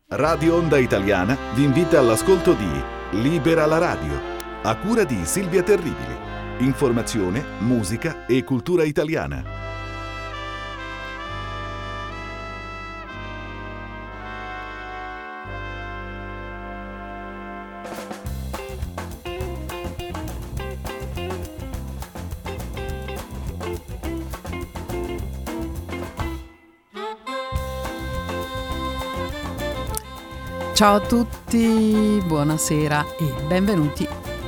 Radio Onda Italiana vi invita all'ascolto di Libera la radio, a cura di Silvia Terribili. Informazione, musica e cultura italiana. Ciao a tutti, buonasera e benvenuti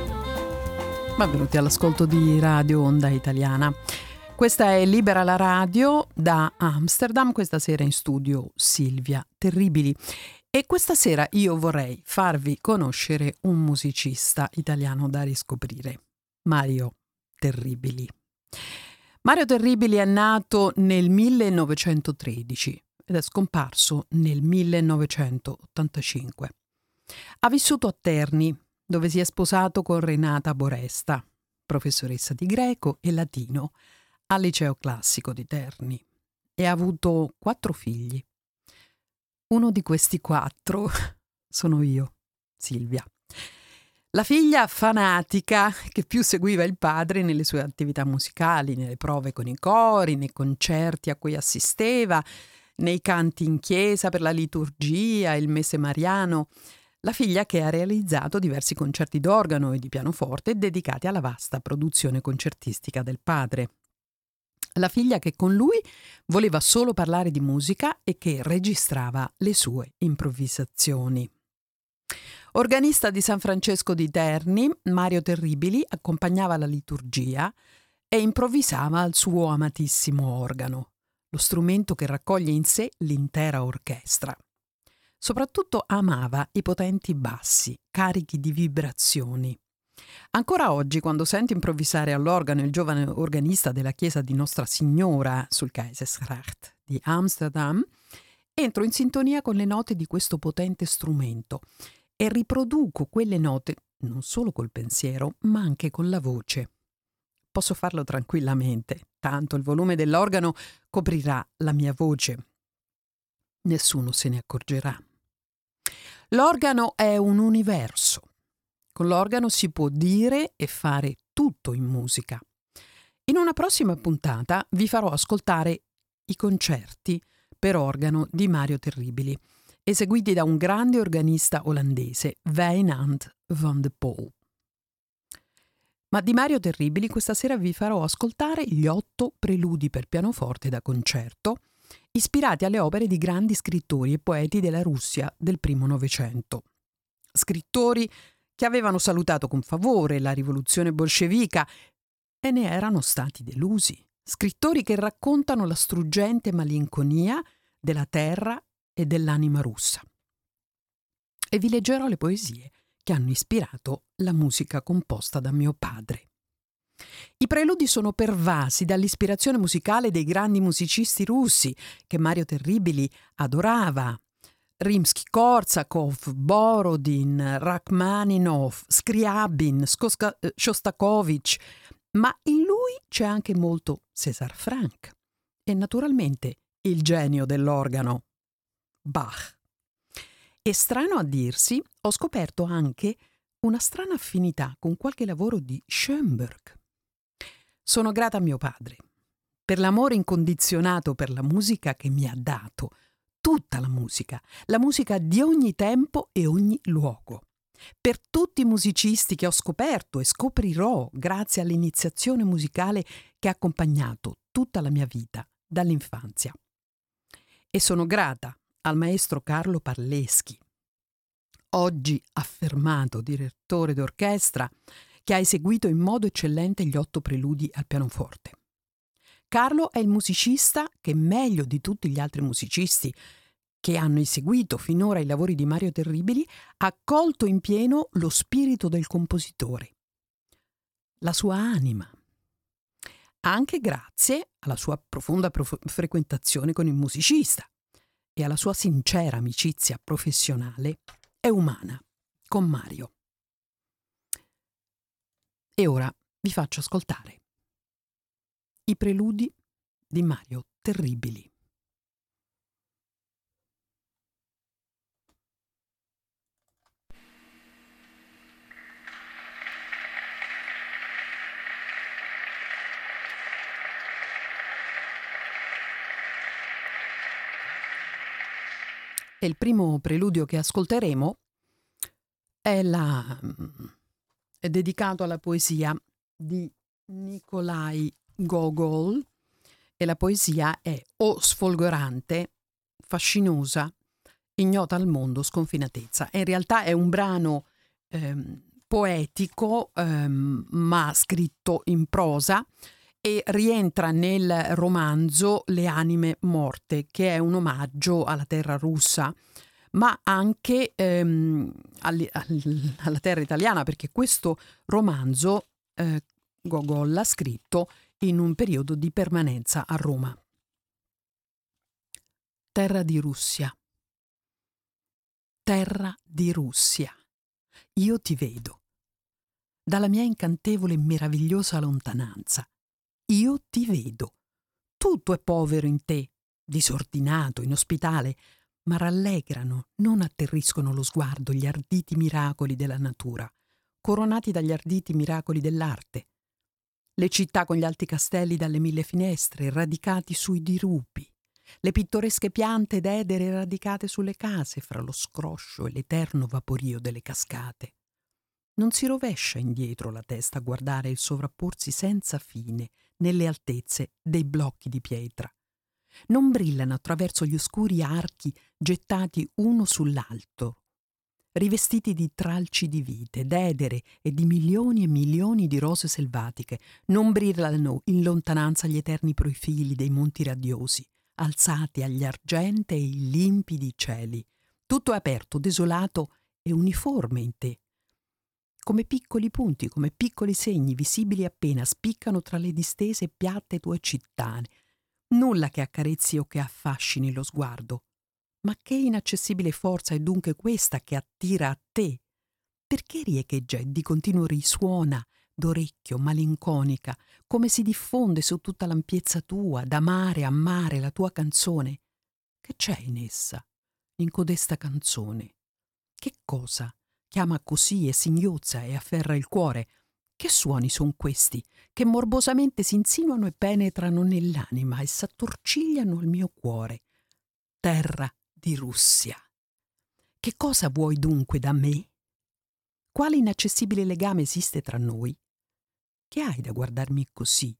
all'ascolto di Radio Onda Italiana. Questa è Libera la radio da Amsterdam, questa sera in studio Silvia Terribili. E questa sera io vorrei farvi conoscere un musicista italiano da riscoprire, Mario Terribili. Mario Terribili è nato nel 1913 ed è scomparso nel 1985. Ha vissuto a Terni, dove si è sposato con Renata Boresta, professoressa di greco e latino al liceo classico di Terni, e ha avuto 4 figli. Uno di questi 4 sono io, Silvia. La figlia fanatica che più seguiva il padre nelle sue attività musicali, nelle prove con i cori, nei concerti a cui assisteva, nei canti in chiesa per la liturgia, il mese mariano. La figlia che ha realizzato diversi concerti d'organo e di pianoforte dedicati alla vasta produzione concertistica del padre. La figlia che con lui voleva solo parlare di musica e che registrava le sue improvvisazioni. Organista di San Francesco di Terni, Mario Terribili accompagnava la liturgia e improvvisava al suo amatissimo organo, lo strumento che raccoglie in sé l'intera orchestra. Soprattutto amava i potenti bassi, carichi di vibrazioni. Ancora oggi, quando sento improvvisare all'organo il giovane organista della chiesa di Nostra Signora sul Keizersgracht di Amsterdam, entro in sintonia con le note di questo potente strumento e riproduco quelle note non solo col pensiero, ma anche con la voce. Posso farlo tranquillamente, tanto il volume dell'organo coprirà la mia voce. Nessuno se ne accorgerà. L'organo è un universo. Con l'organo si può dire e fare tutto in musica. In una prossima puntata vi farò ascoltare i concerti per organo di Mario Terribili, eseguiti da un grande organista olandese, Wijnand van de Poel. Ma di Mario Terribili questa sera vi farò ascoltare gli 8 preludi per pianoforte da concerto, ispirati alle opere di grandi scrittori e poeti della Russia del primo Novecento. Scrittori che avevano salutato con favore la rivoluzione bolscevica e ne erano stati delusi. Scrittori che raccontano la struggente malinconia della terra e dell'anima russa. E vi leggerò le poesie che hanno ispirato la musica composta da mio padre. I preludi sono pervasi dall'ispirazione musicale dei grandi musicisti russi che Mario Terribili adorava: Rimsky-Korsakov, Borodin, Rachmaninov, Scriabin, Shostakovich, ma in lui c'è anche molto César Franck e naturalmente il genio dell'organo, Bach. E strano a dirsi, ho scoperto anche una strana affinità con qualche lavoro di Schoenberg. Sono grata a mio padre per l'amore incondizionato per la musica che mi ha dato, tutta la musica di ogni tempo e ogni luogo, per tutti i musicisti che ho scoperto e scoprirò grazie all'iniziazione musicale che ha accompagnato tutta la mia vita dall'infanzia. E sono grata al maestro Carlo Parleschi, oggi affermato direttore d'orchestra, che ha eseguito in modo eccellente gli 8 preludi al pianoforte. Carlo è il musicista che, meglio di tutti gli altri musicisti che hanno eseguito finora i lavori di Mario Terribili, ha colto in pieno lo spirito del compositore, la sua anima, anche grazie alla sua profonda frequentazione con il musicista e alla sua sincera amicizia professionale e umana con Mario. E ora vi faccio ascoltare i preludi di Mario. 'Mario Terribili. E il primo preludio che ascolteremo è dedicato alla poesia di Nikolai Gogol, e la poesia è o sfolgorante, fascinosa, ignota al mondo, sconfinatezza. E in realtà è un brano poetico, ma scritto in prosa, e rientra nel romanzo Le anime morte, che è un omaggio alla terra russa, ma anche alla terra italiana, perché questo romanzo Gogol l'ha scritto in un periodo di permanenza a Roma. Terra di Russia. Terra di Russia. Io ti vedo. Dalla mia incantevole e meravigliosa lontananza. Io ti vedo. Tutto è povero in te, disordinato, inospitale, ma rallegrano, non atterriscono lo sguardo gli arditi miracoli della natura, coronati dagli arditi miracoli dell'arte. Le città con gli alti castelli dalle 1000 finestre, radicati sui dirupi, le pittoresche piante d'edere radicate sulle case fra lo scroscio e l'eterno vaporio delle cascate. Non si rovescia indietro la testa a guardare il sovrapporsi senza fine nelle altezze dei blocchi di pietra. Non brillano attraverso gli oscuri archi gettati uno sull'altro, rivestiti di tralci di vite, d'edere e di milioni e milioni di rose selvatiche. Non brillano in lontananza gli eterni profili dei monti radiosi, alzati agli argentei limpidi cieli. Tutto è aperto, desolato e uniforme in te. Come piccoli punti, come piccoli segni visibili appena spiccano tra le distese piatte tue città. Nulla che accarezzi o che affascini lo sguardo. Ma che inaccessibile forza è dunque questa che attira a te? Perché riecheggia e di continuo risuona d'orecchio, malinconica, come si diffonde su tutta l'ampiezza tua, da mare a mare, la tua canzone? Che c'è in essa, in codesta canzone? Che cosa chiama così e singhiozza e afferra il cuore? Che suoni son questi che morbosamente si insinuano e penetrano nell'anima e s'attorcigliano al mio cuore? Terra di Russia. Che cosa vuoi dunque da me? Quale inaccessibile legame esiste tra noi? Che hai da guardarmi così?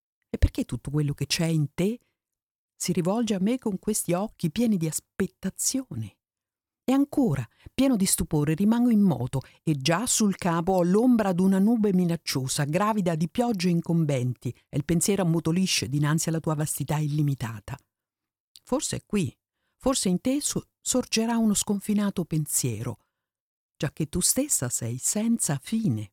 E perché tutto quello che c'è in te si rivolge a me con questi occhi pieni di aspettazione? E ancora, pieno di stupore, rimango immoto e già sul capo ho l'ombra d'una nube minacciosa, gravida di piogge incombenti, e il pensiero ammutolisce dinanzi alla tua vastità illimitata. Forse è qui, forse in te sorgerà uno sconfinato pensiero, giacché tu stessa sei senza fine.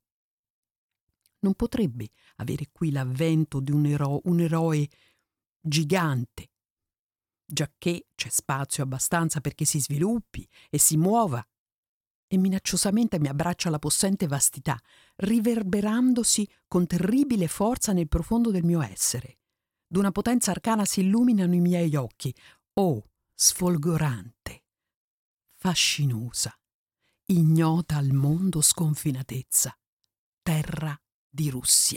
Non potrebbe avere qui l'avvento di un eroe gigante, giacché c'è spazio abbastanza perché si sviluppi e si muova, e minacciosamente mi abbraccia la possente vastità, riverberandosi con terribile forza nel profondo del mio essere. D'una potenza arcana si illuminano i miei occhi. Oh, sfolgorante, fascinosa, ignota al mondo sconfinatezza, terra di Russia.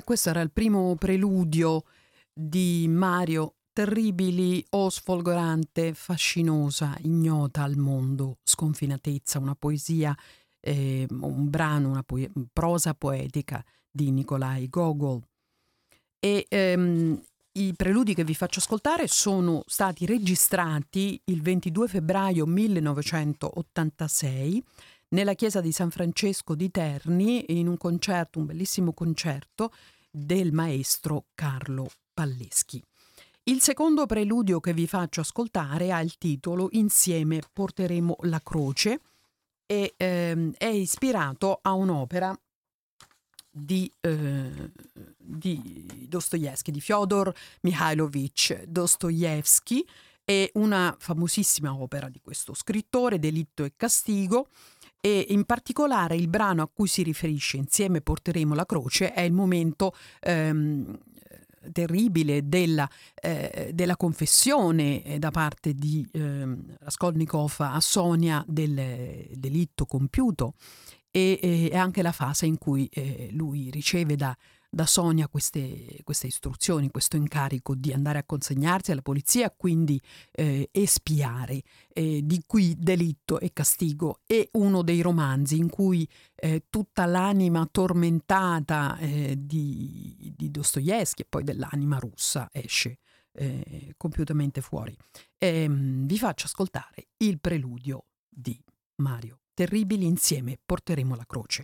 E questo era il primo preludio di Mario Terribili, o sfolgorante, fascinosa, ignota al mondo, sconfinatezza, una poesia, un brano, prosa poetica di Nikolai Gogol. E i preludi che vi faccio ascoltare sono stati registrati il 22 febbraio 1986 nella chiesa di San Francesco di Terni in un concerto, un bellissimo concerto del maestro Carlo Palleschi. Il secondo preludio che vi faccio ascoltare ha il titolo Insieme porteremo la croce e è ispirato a un'opera di Dostoevskij, di Fyodor Mikhailovich Dostoevskij. È una famosissima opera di questo scrittore, Delitto e Castigo, e in particolare il brano a cui si riferisce, Insieme porteremo la croce, è il momento terribile della confessione da parte di Raskolnikov a Sonia del delitto compiuto, e anche la fase in cui lui riceve da Sonia queste istruzioni, questo incarico di andare a consegnarsi alla polizia, quindi espiare. Di qui Delitto e Castigo è uno dei romanzi in cui tutta l'anima tormentata di Dostoevskij e poi dell'anima russa esce compiutamente fuori. Vi faccio ascoltare il preludio di Mario Terribili, Insieme porteremo la croce.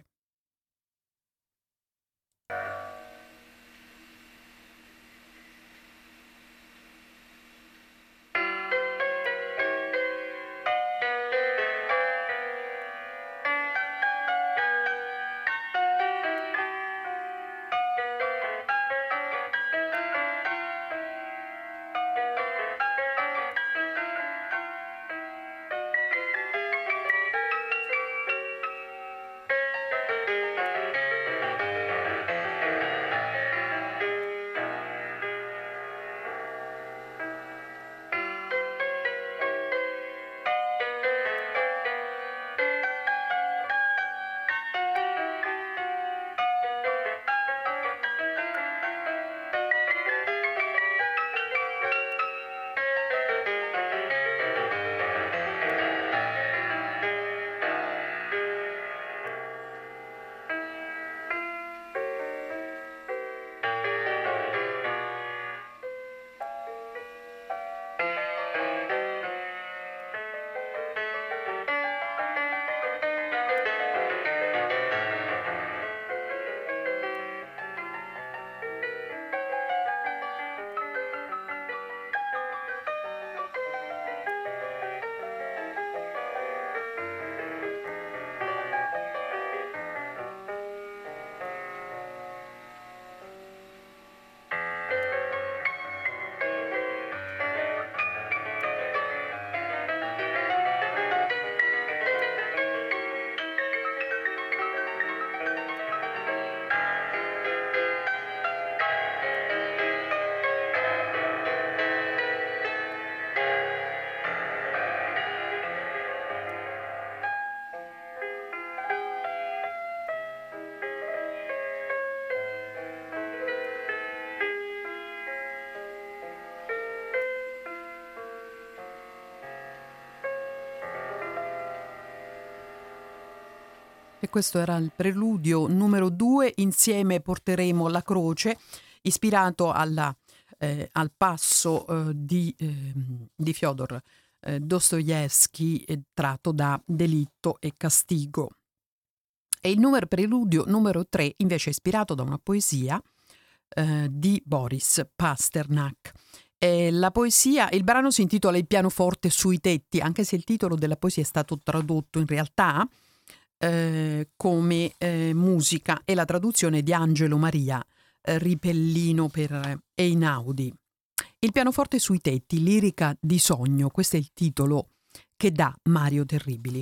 E questo era il preludio numero 2, Insieme porteremo la croce, ispirato al passo di Fyodor Dostoevskij, tratto da Delitto e Castigo. E il preludio numero 3 invece è ispirato da una poesia di Boris Pasternak. Il brano si intitola Il pianoforte sui tetti, anche se il titolo della poesia è stato tradotto in realtà come musica, e la traduzione di Angelo Maria Ripellino per Einaudi. Il pianoforte sui tetti, lirica di sogno, questo è il titolo che dà Mario Terribili.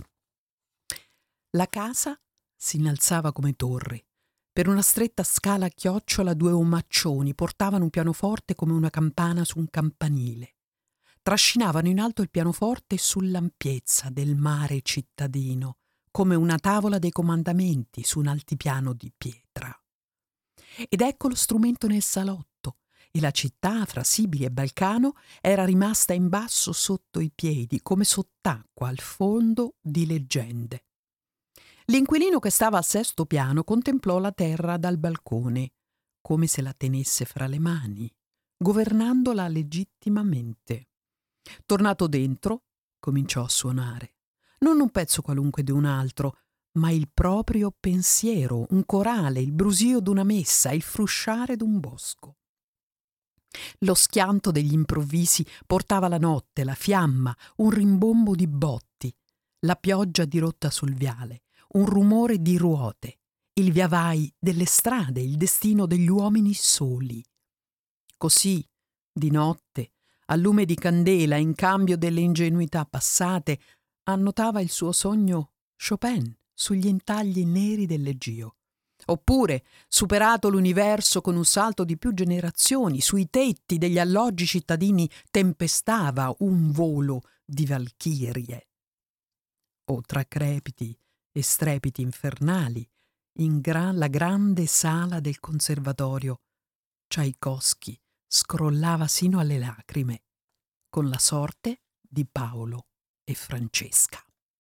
La casa si innalzava come torre. Per una stretta scala a chiocciola 2 omaccioni portavano un pianoforte come una campana su un campanile. Trascinavano in alto il pianoforte sull'ampiezza del mare cittadino, come una tavola dei comandamenti su un altipiano di pietra. Ed ecco lo strumento nel salotto, e la città fra Sibili e Balcano era rimasta in basso sotto i piedi, come sott'acqua al fondo di leggende. L'inquilino che stava al sesto piano contemplò la terra dal balcone, come se la tenesse fra le mani, governandola legittimamente. Tornato dentro, cominciò a suonare. Non un pezzo qualunque di un altro, ma il proprio pensiero, un corale, il brusio d'una messa, il frusciare d'un bosco. Lo schianto degli improvvisi portava la notte, la fiamma, un rimbombo di botti, la pioggia dirotta sul viale, un rumore di ruote, il viavai delle strade, il destino degli uomini soli. Così, di notte, a lume di candela, in cambio delle ingenuità passate, annotava il suo sogno Chopin sugli intagli neri del leggio. Oppure, superato l'universo con un salto di più generazioni, sui tetti degli alloggi cittadini tempestava un volo di valchirie. O tra crepiti e strepiti infernali, la grande sala del conservatorio, Tchaikovsky scrollava sino alle lacrime, con la sorte di Paolo e Francesca.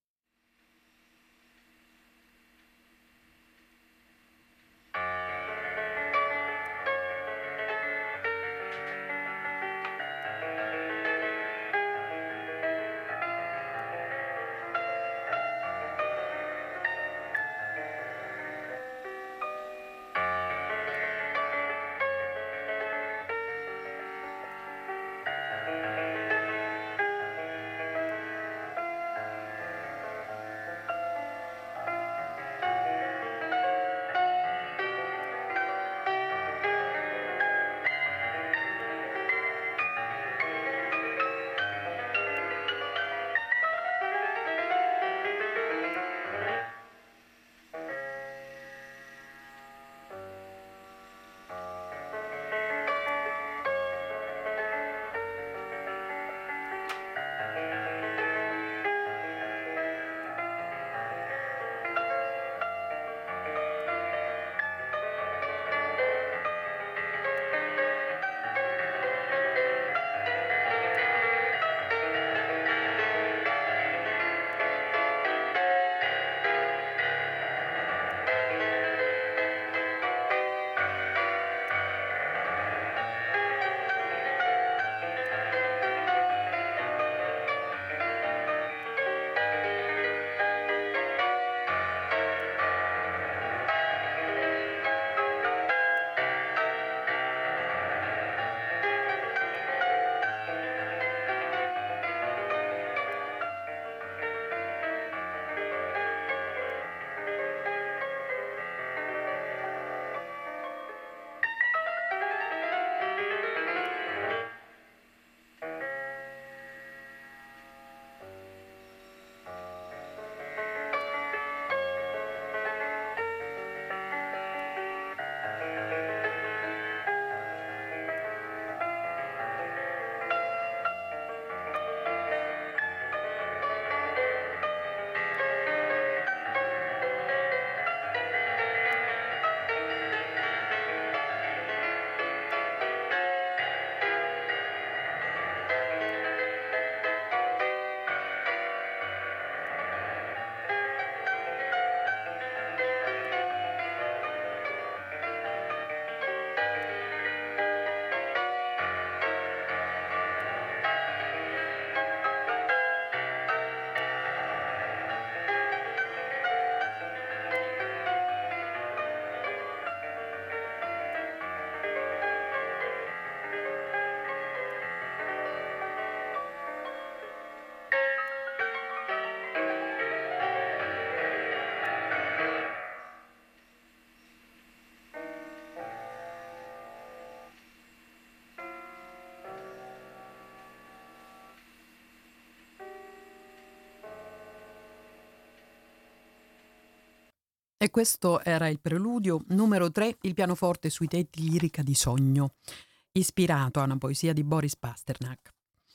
E questo era il preludio numero 3, il pianoforte sui tetti, lirica di sogno, ispirato a una poesia di Boris Pasternak.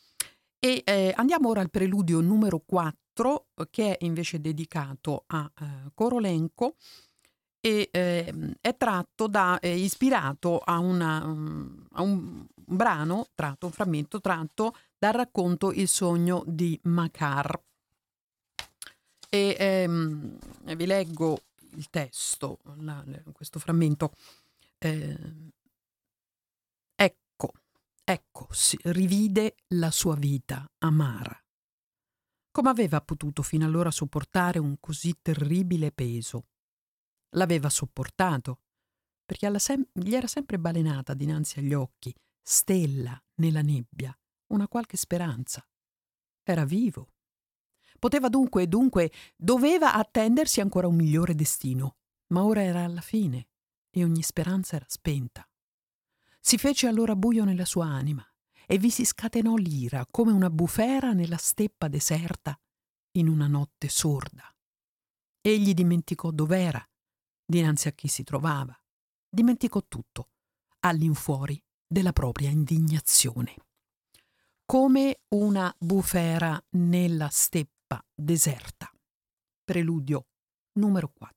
E andiamo ora al preludio numero 4, che è invece dedicato a Korolenko, e è ispirato a un brano tratto, un frammento tratto dal racconto Il sogno di Makar. E vi leggo il testo, questo frammento. Ecco, si rivide la sua vita amara. Come aveva potuto fino allora sopportare un così terribile peso? L'aveva sopportato, perché gli era sempre balenata dinanzi agli occhi, stella nella nebbia, una qualche speranza. Era vivo. Poteva dunque, doveva attendersi ancora un migliore destino, ma ora era alla fine e ogni speranza era spenta. Si fece allora buio nella sua anima e vi si scatenò l'ira come una bufera nella steppa deserta in una notte sorda. Egli dimenticò dov'era, dinanzi a chi si trovava. Dimenticò tutto, all'infuori della propria indignazione. Come una bufera nella steppa deserta. Preludio numero 4.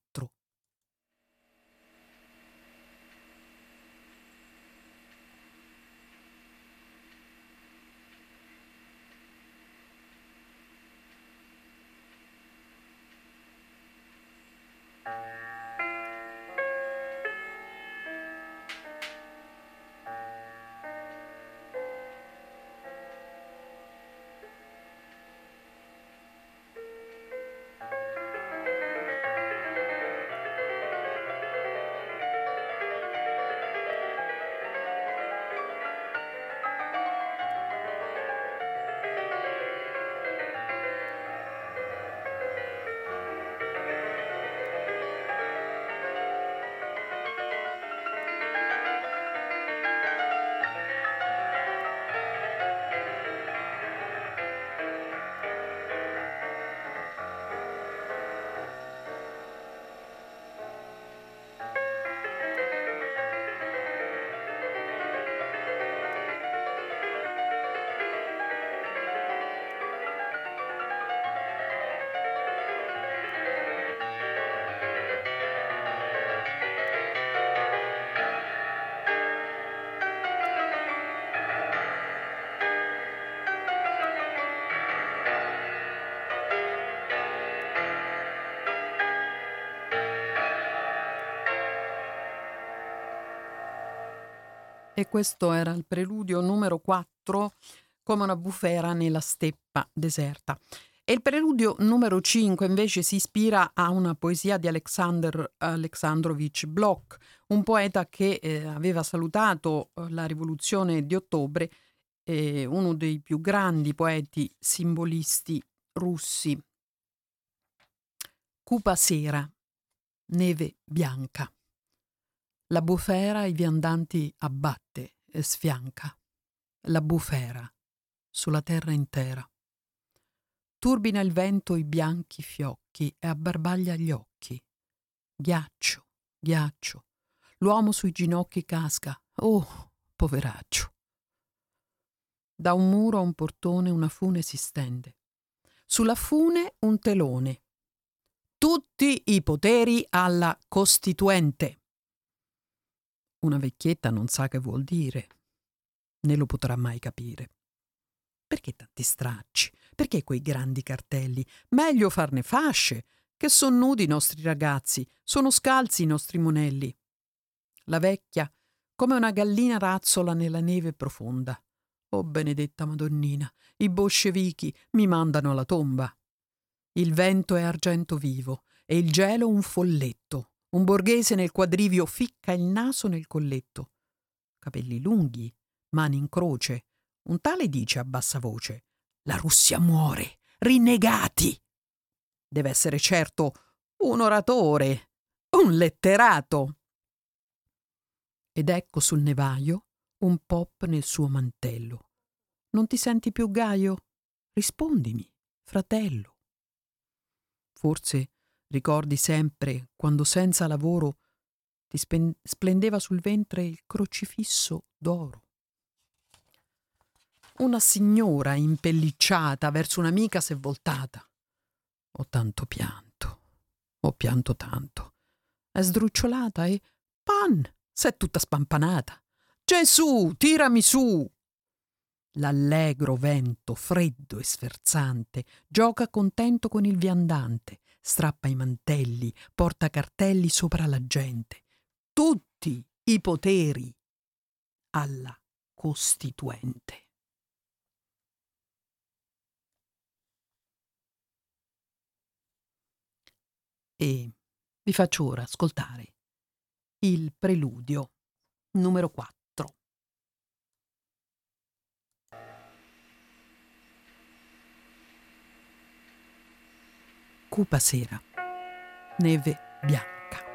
E questo era il preludio numero 4, come una bufera nella steppa deserta. E il preludio numero 5 invece si ispira a una poesia di Alexander Alexandrovich Blok, un poeta che aveva salutato la rivoluzione di ottobre, uno dei più grandi poeti simbolisti russi. Cupa sera, neve bianca. La bufera i viandanti abbatte e sfianca. La bufera sulla terra intera. Turbina il vento i bianchi fiocchi e abbarbaglia gli occhi. Ghiaccio, ghiaccio. L'uomo sui ginocchi casca. Oh, poveraccio. Da un muro a un portone una fune si stende. Sulla fune un telone. Tutti i poteri alla Costituente. Una vecchietta non sa che vuol dire, né lo potrà mai capire. Perché tanti stracci? Perché quei grandi cartelli? Meglio farne fasce, che son nudi i nostri ragazzi, sono scalzi i nostri monelli. La vecchia, come una gallina razzola nella neve profonda. Oh benedetta Madonnina, i bolscevichi mi mandano alla tomba. Il vento è argento vivo e il gelo un folletto. Un borghese nel quadrivio ficca il naso nel colletto. Capelli lunghi, mani in croce. Un tale dice a bassa voce: la Russia muore, rinnegati! Deve essere certo un oratore, un letterato. Ed ecco sul nevaio un pop nel suo mantello. Non ti senti più gaio? Rispondimi, fratello. Forse ricordi sempre quando senza lavoro ti splendeva sul ventre il crocifisso d'oro. Una signora impellicciata verso un'amica s'è voltata. Ho tanto pianto, ho pianto tanto. è sdrucciolata e pan, s'è tutta spampanata. Gesù, tirami su! L'allegro vento, freddo e sferzante, gioca contento con il viandante, strappa i mantelli, porta cartelli sopra la gente. Tutti i poteri alla Costituente. E vi faccio ora ascoltare il preludio numero 4. Cupa sera, neve bianca.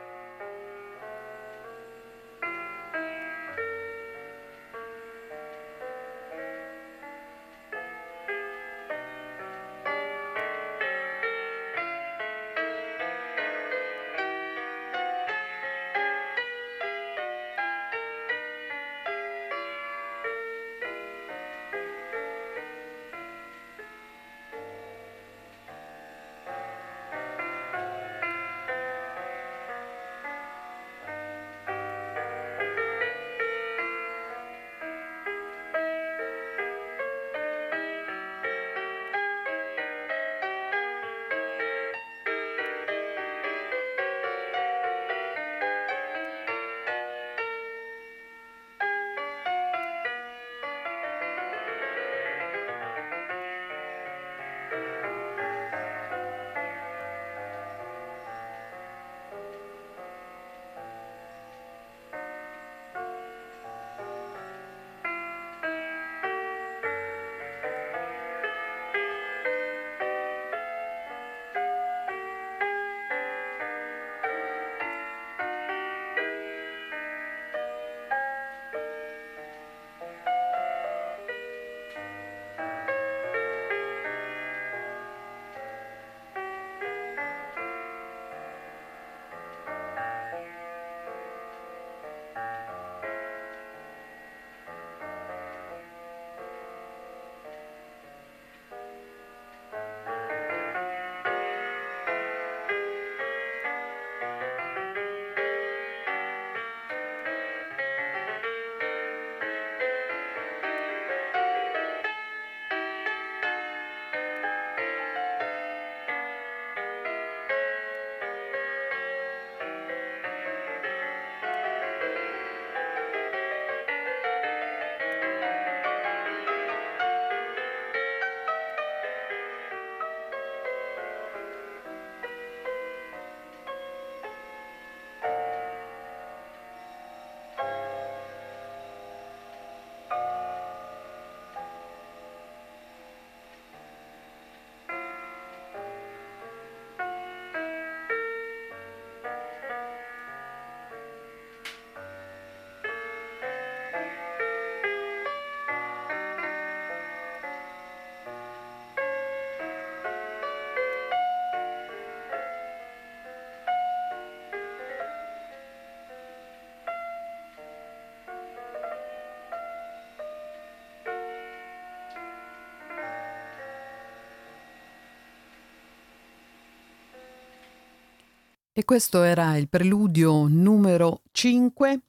E questo era il preludio numero 5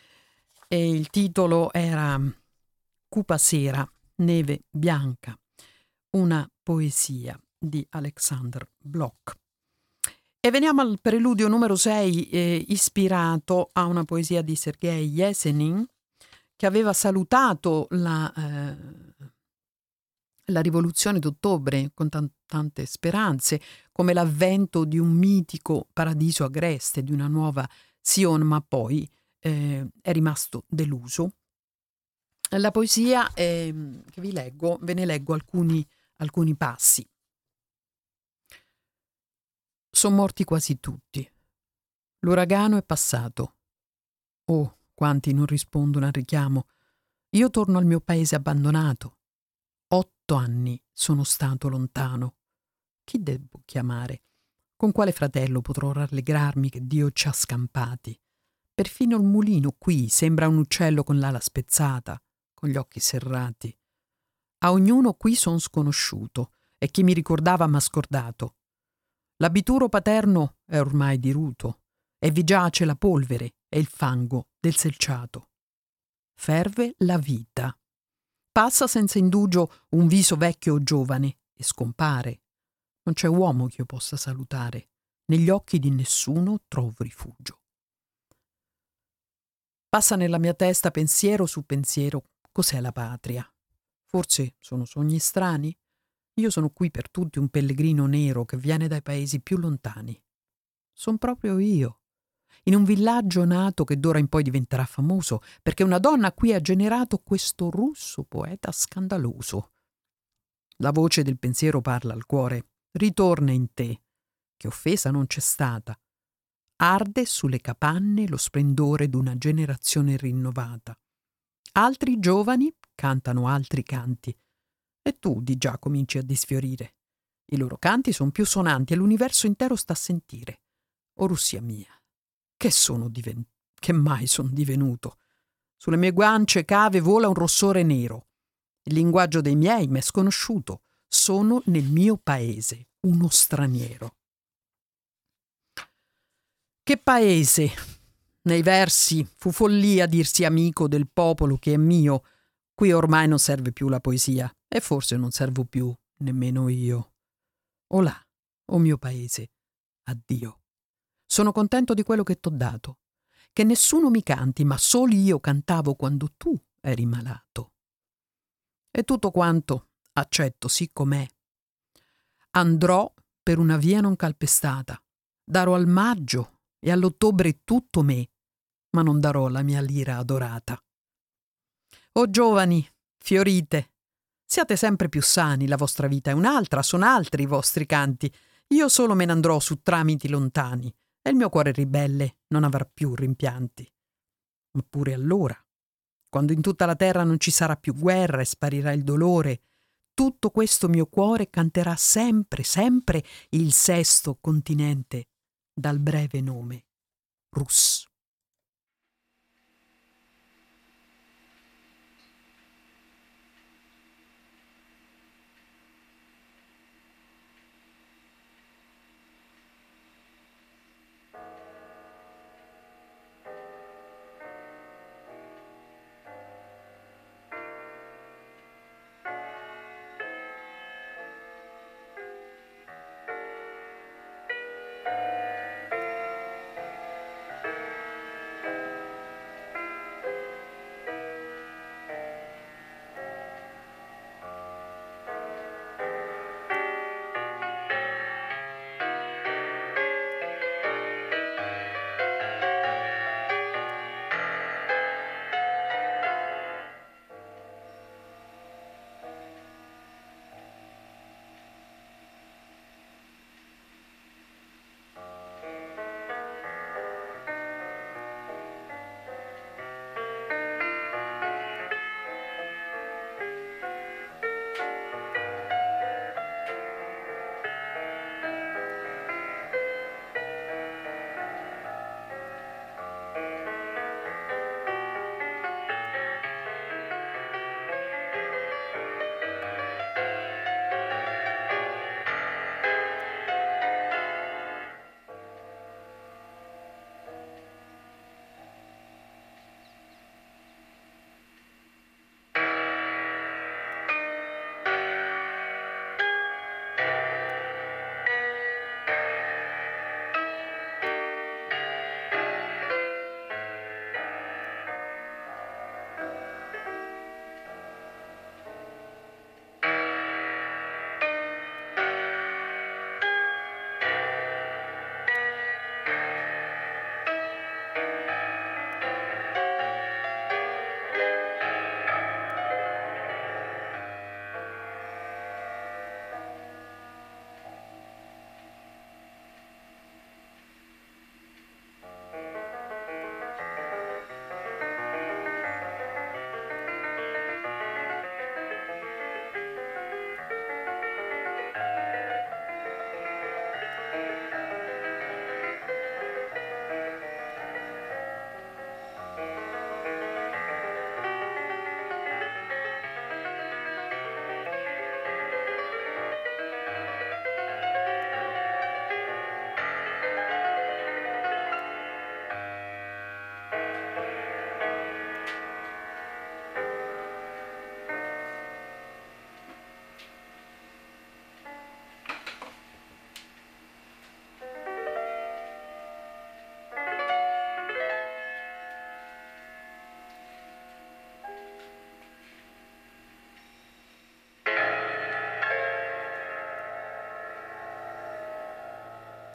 e il titolo era Cupa sera, neve bianca, una poesia di Alexander Blok. E veniamo al preludio numero 6, ispirato a una poesia di Sergei Yesenin, che aveva salutato la rivoluzione d'ottobre con tante speranze, come l'avvento di un mitico paradiso agreste, di una nuova Sion, ma poi è rimasto deluso. La poesia che vi leggo, ve ne leggo alcuni passi. Sono morti quasi tutti. L'uragano è passato. Oh, quanti non rispondono al richiamo. Io torno al mio paese abbandonato. 8 anni sono stato lontano. Chi devo chiamare? Con quale fratello potrò rallegrarmi che Dio ci ha scampati? Perfino il mulino qui sembra un uccello con l'ala spezzata, con gli occhi serrati. A ognuno qui son sconosciuto e chi mi ricordava m'ha scordato. L'abituro paterno è ormai diruto e vi giace la polvere e il fango del selciato. Ferve la vita. Passa senza indugio un viso vecchio o giovane e scompare. Non c'è uomo che io possa salutare. Negli occhi di nessuno trovo rifugio. Passa nella mia testa pensiero su pensiero. Cos'è la patria? Forse sono sogni strani? Io sono qui per tutti un pellegrino nero che viene dai paesi più lontani. Son proprio io, in un villaggio nato che d'ora in poi diventerà famoso, perché una donna qui ha generato questo russo poeta scandaloso. La voce del pensiero parla al cuore. Ritorna in te, che offesa non c'è stata. Arde sulle capanne lo splendore d'una generazione rinnovata. Altri giovani cantano altri canti, e tu di già cominci a disfiorire. I loro canti sono più sonanti e l'universo intero sta a sentire. O Russia mia, che mai son divenuto? Sulle mie guance cave vola un rossore nero. Il linguaggio dei miei m'è sconosciuto. Sono nel mio paese, uno straniero. Che paese! Nei versi fu follia dirsi amico del popolo che è mio. Qui ormai non serve più la poesia, e forse non servo più nemmeno io. Olà, o mio paese, addio. Sono contento di quello che t'ho dato, che nessuno mi canti, ma solo io cantavo quando tu eri malato. E tutto quanto accetto sì com'è. Andrò per una via non calpestata, darò al maggio e all'ottobre tutto me, ma non darò la mia lira adorata. O giovani, fiorite, siate sempre più sani, la vostra vita è un'altra, sono altri i vostri canti, io solo me ne andrò su tramiti lontani, e il mio cuore ribelle non avrà più rimpianti. Ma pure allora, quando in tutta la terra non ci sarà più guerra e sparirà il dolore, tutto questo mio cuore canterà sempre, sempre il sesto continente dal breve nome Rus.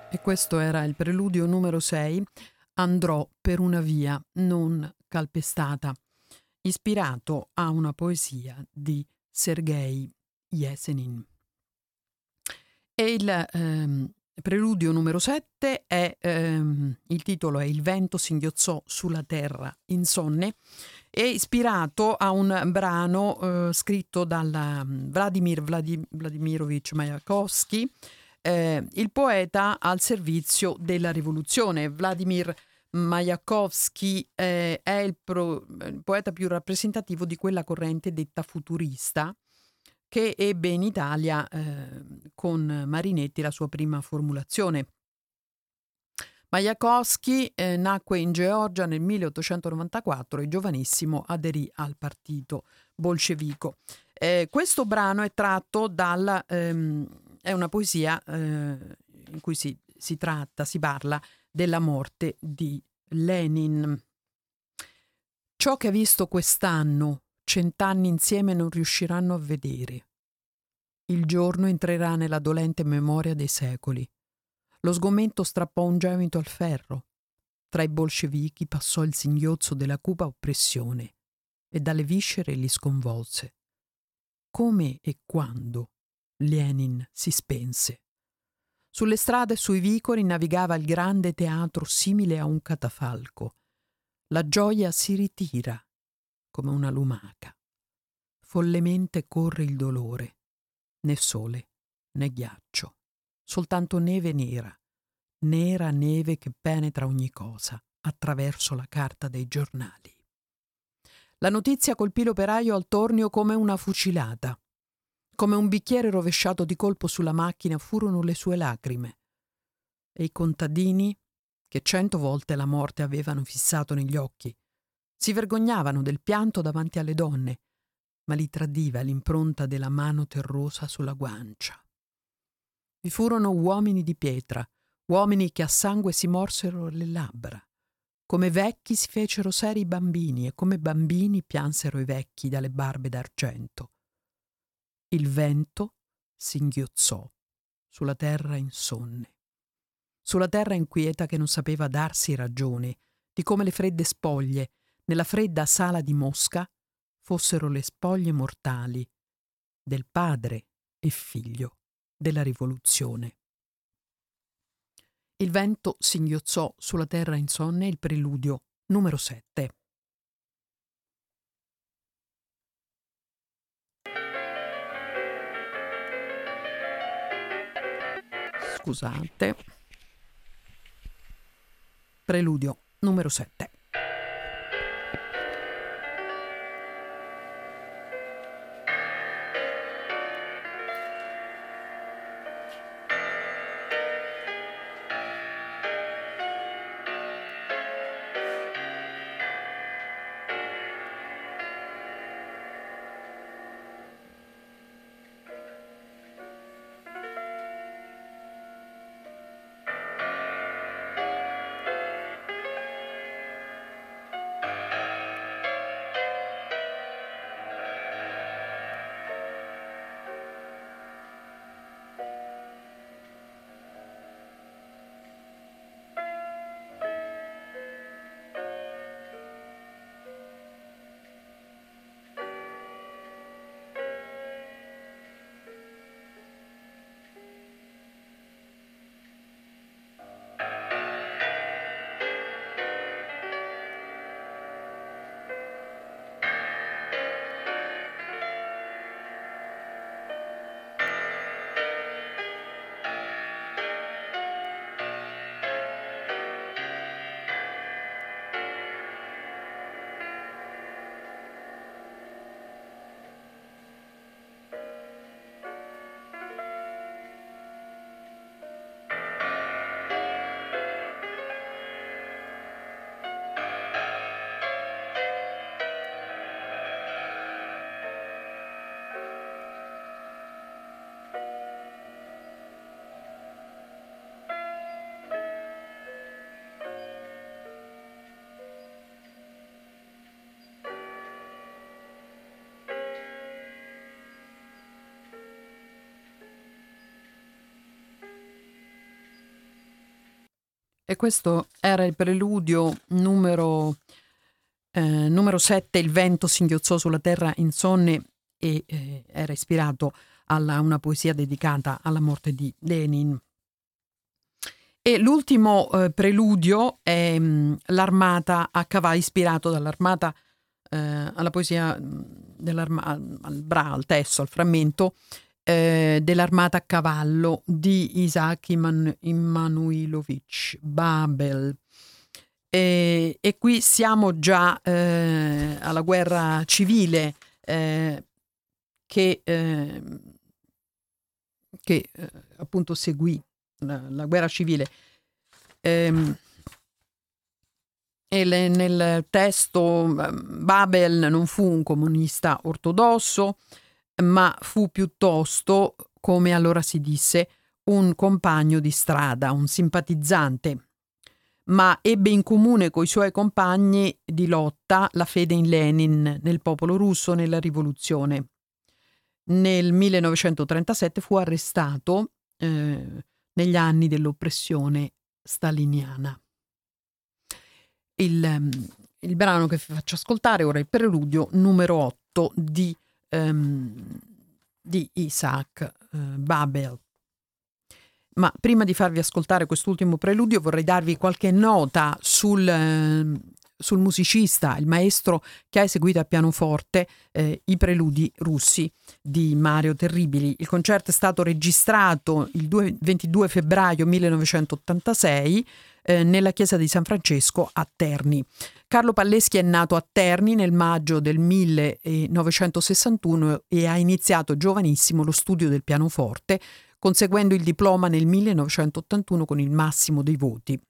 E questo era il preludio numero 6, Andrò per una via non calpestata, ispirato a una poesia di Sergei Yesenin. E il preludio numero 7 è, il titolo è Il vento singhiozzò sulla terra insonne, è ispirato a un brano scritto dal Vladimir Vladimirovich Mayakovsky, il poeta al servizio della rivoluzione. Vladimir Mayakovsky è il poeta più rappresentativo di quella corrente detta futurista che ebbe in Italia con Marinetti la sua prima formulazione. Majakovskij nacque in Georgia nel 1894 e giovanissimo aderì al partito bolscevico. Questo brano è tratto è una poesia in cui si parla della morte di Lenin. Ciò che ha visto quest'anno 100 anni insieme non riusciranno a vedere. Il giorno entrerà nella dolente memoria dei secoli. Lo sgomento strappò un gemito al ferro. Tra i bolscevichi passò il singhiozzo della cupa oppressione e dalle viscere li sconvolse. Come e quando Lenin si spense. Sulle strade e sui vicoli navigava il grande teatro simile a un catafalco. La gioia si ritira come una lumaca. Follemente corre il dolore. Né sole, né ghiaccio. Soltanto neve nera. Nera neve che penetra ogni cosa attraverso la carta dei giornali. La notizia colpì l'operaio al tornio come una fucilata. Come un bicchiere rovesciato di colpo sulla macchina furono le sue lacrime. E i contadini, che 100 volte la morte avevano fissato negli occhi, si vergognavano del pianto davanti alle donne, ma li tradiva l'impronta della mano terrosa sulla guancia. Vi furono uomini di pietra, uomini che a sangue si morsero le labbra. Come vecchi si fecero seri i bambini e come bambini piansero i vecchi dalle barbe d'argento. Il vento singhiozzò sulla terra insonne, sulla terra inquieta che non sapeva darsi ragione di come le fredde spoglie nella fredda sala di Mosca fossero le spoglie mortali del padre e figlio della rivoluzione. Il vento singhiozzò sulla terra insonne, il preludio numero 7. Scusate. Preludio numero 7. E questo era il preludio numero 7, Il vento singhiozzò sulla terra insonne, e era ispirato a una poesia dedicata alla morte di Lenin. E l'ultimo preludio è l'Armata a cavallo, ispirato dall'Armata alla poesia al testo, al frammento dell'Armata a cavallo di Isaac Emanuilovich Babel. E qui siamo già alla guerra civile che appunto seguì la guerra civile. E nel testo Babel non fu un comunista ortodosso, ma fu piuttosto, come allora si disse, un compagno di strada, un simpatizzante, ma ebbe in comune coi suoi compagni di lotta la fede in Lenin, nel popolo russo, nella rivoluzione. Nel 1937 fu arrestato negli anni dell'oppressione staliniana. Il brano che vi faccio ascoltare ora è il preludio numero 8 di Isaac Babel. Ma prima di farvi ascoltare quest'ultimo preludio vorrei darvi qualche nota sul musicista, il maestro che ha eseguito al pianoforte i preludi russi di Mario Terribili. Il concerto è stato registrato il 22 febbraio 1986 nella chiesa di San Francesco a Terni. Carlo Palleschi è nato a Terni nel maggio del 1961 e ha iniziato giovanissimo lo studio del pianoforte, conseguendo il diploma nel 1981 con il massimo dei voti.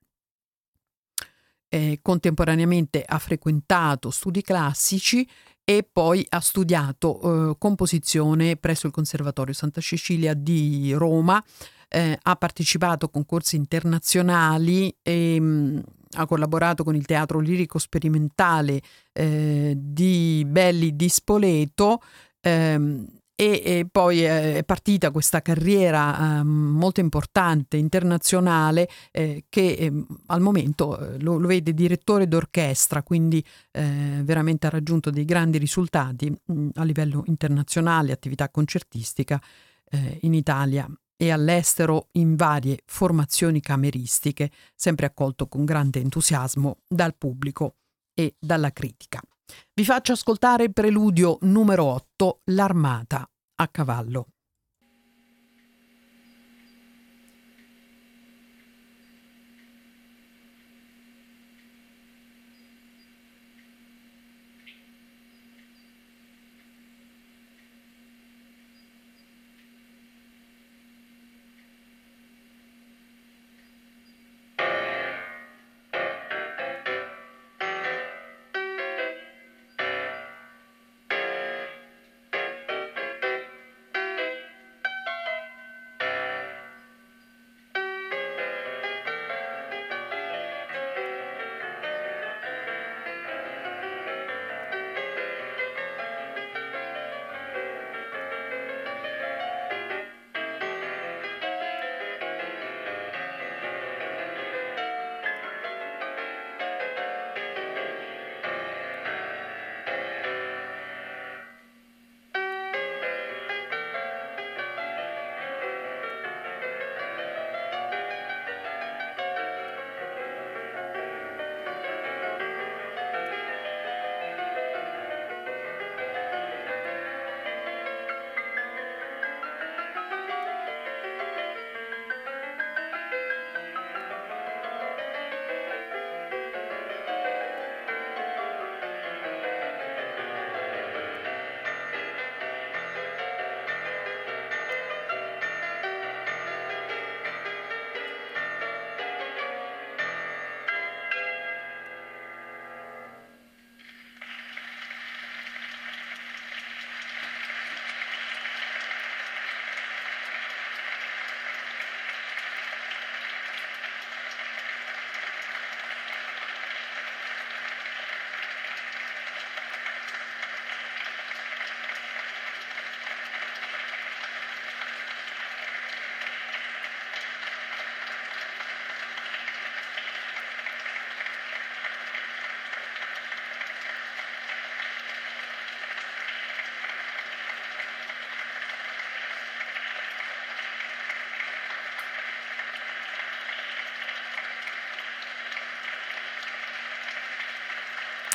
Contemporaneamente ha frequentato studi classici e poi ha studiato composizione presso il Conservatorio Santa Cecilia di Roma. Ha partecipato a concorsi internazionali e ha collaborato con il Teatro Lirico Sperimentale di Belli di Spoleto, e poi è partita questa carriera molto importante, internazionale, che al momento lo vede direttore d'orchestra, quindi veramente ha raggiunto dei grandi risultati a livello internazionale, attività concertistica in Italia e all'estero in varie formazioni cameristiche, sempre accolto con grande entusiasmo dal pubblico e dalla critica. Vi faccio ascoltare il preludio numero 8, l'Armata a cavallo.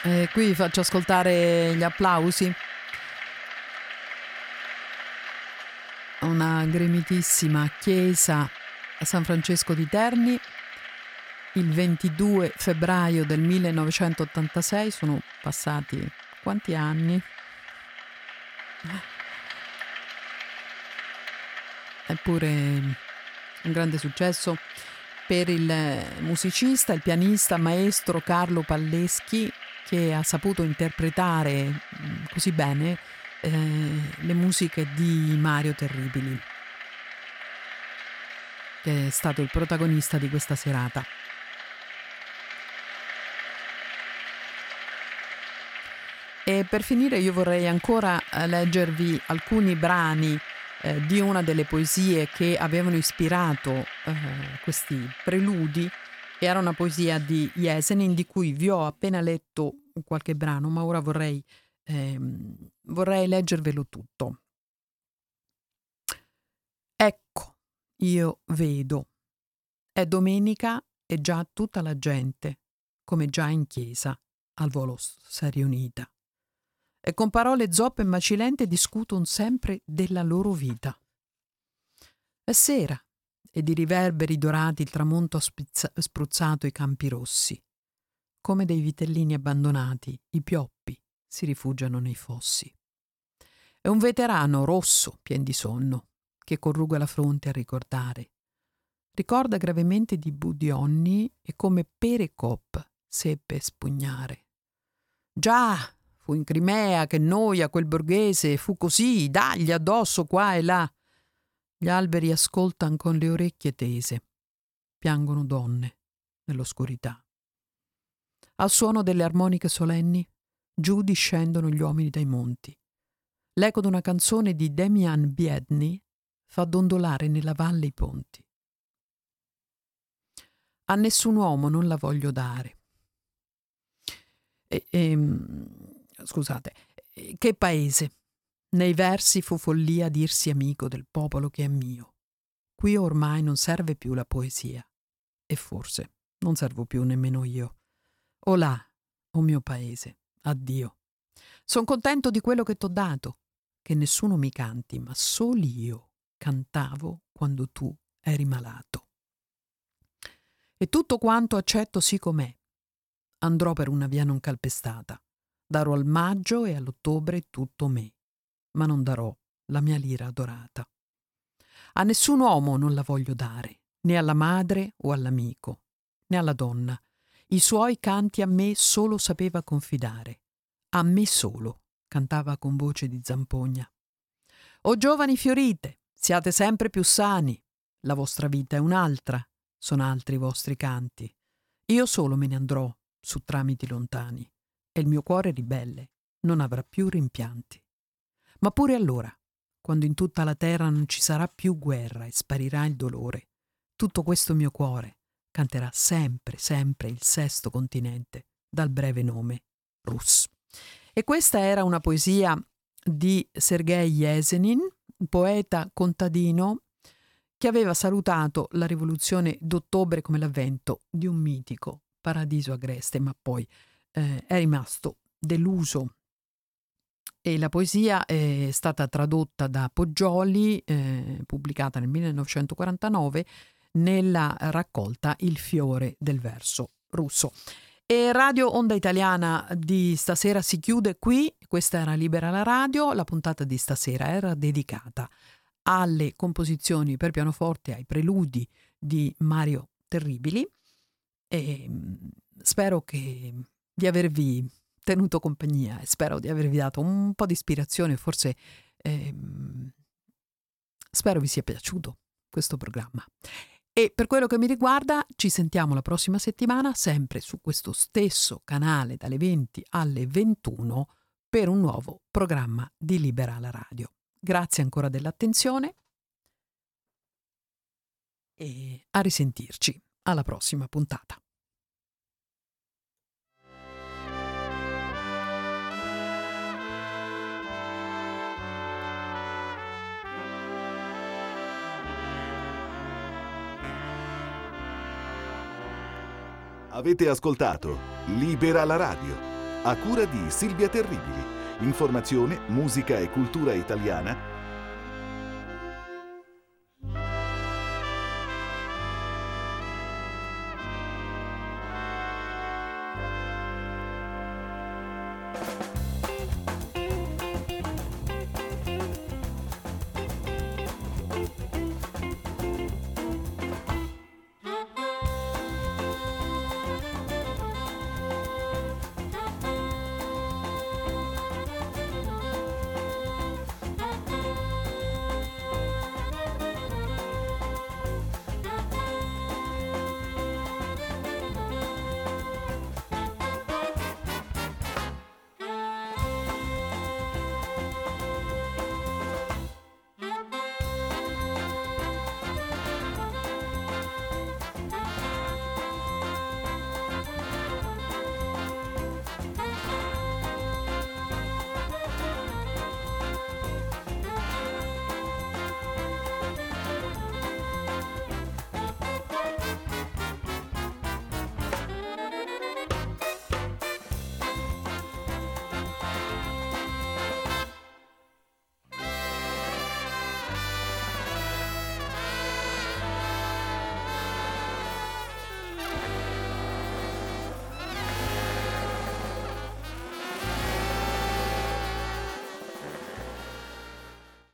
Qui vi faccio ascoltare gli applausi. Una gremitissima chiesa a San Francesco di Terni, il 22 febbraio del 1986. Sono passati quanti anni? Eppure un grande successo per il musicista, il pianista, maestro Carlo Palleschi, che ha saputo interpretare così bene le musiche di Mario Terribili, che è stato il protagonista di questa serata. E per finire io vorrei ancora leggervi alcuni brani di una delle poesie che avevano ispirato questi preludi. Era una poesia di Yesenin, di cui vi ho appena letto qualche brano, ma ora vorrei leggervelo tutto. Ecco, io vedo. È domenica e già tutta la gente, come già in chiesa, al volo s'è riunita. E con parole zoppe e macilente discuton sempre della loro vita. È sera, e di riverberi dorati il tramonto ha spruzzato i campi rossi. Come dei vitellini abbandonati, i pioppi si rifugiano nei fossi. È un veterano rosso, pien di sonno, che corruga la fronte a ricordare. Ricorda gravemente di Budionni e come Perecop seppe spugnare. Già, fu in Crimea che noia quel borghese, fu così, dagli addosso qua e là. Gli alberi ascoltan con le orecchie tese. Piangono donne nell'oscurità. Al suono delle armoniche solenni, giù discendono gli uomini dai monti. L'eco d'una canzone di Demian Biedny fa dondolare nella valle i ponti. A nessun uomo non la voglio dare. Scusate, che paese? Nei versi fu follia dirsi amico del popolo che è mio. Qui ormai non serve più la poesia. E forse non servo più nemmeno io. Olà, o mio paese, addio. Son contento di quello che t'ho dato, che nessuno mi canti, ma solo io cantavo quando tu eri malato. E tutto quanto accetto sì com'è. Andrò per una via non calpestata. Darò al maggio e all'ottobre tutto me, ma non darò la mia lira dorata. A nessun uomo non la voglio dare, né alla madre o all'amico, né alla donna. I suoi canti a me solo sapeva confidare. A me solo cantava con voce di zampogna. O giovani fiorite, siate sempre più sani. La vostra vita è un'altra, sono altri i vostri canti. Io solo me ne andrò su tramiti lontani e il mio cuore ribelle non avrà più rimpianti. Ma pure allora, quando in tutta la terra non ci sarà più guerra e sparirà il dolore, tutto questo mio cuore canterà sempre, sempre il sesto continente, dal breve nome Rus. E questa era una poesia di Sergei Yesenin, poeta contadino che aveva salutato la rivoluzione d'ottobre come l'avvento di un mitico paradiso agreste, ma poi è rimasto deluso. E la poesia è stata tradotta da Poggioli, pubblicata nel 1949, nella raccolta Il fiore del verso russo. E Radio Onda Italiana di stasera si chiude qui. Questa era Libera la Radio. La puntata di stasera era dedicata alle composizioni per pianoforte, ai preludi di Mario Terribili, e spero di avervi tenuto compagnia e spero di avervi dato un po' di ispirazione. Forse spero vi sia piaciuto questo programma. E per quello che mi riguarda ci sentiamo la prossima settimana sempre su questo stesso canale dalle 20 alle 21 per un nuovo programma di Libera la Radio. Grazie ancora dell'attenzione e a risentirci alla prossima puntata. Avete ascoltato Libera la Radio, a cura di Silvia Terribili. Informazione, musica e cultura italiana.